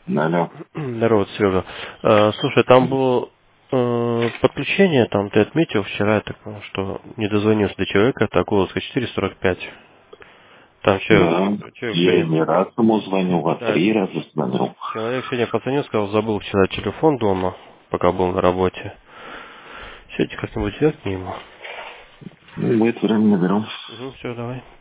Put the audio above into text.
Алло. Здорово, Сережа. Слушай, там было подключение, там ты отметил вчера, я так понял, что не дозвонился до человека, это Околовска 445. Там Да, человек я сегодня, не раз ему звоню, а да, 3 раза звоню. человек сегодня позвонил, сказал, забыл вчера телефон дома, пока был на работе. Сегодня как-нибудь взять к нему. Ну, будет время наберу. Угу, все, давай.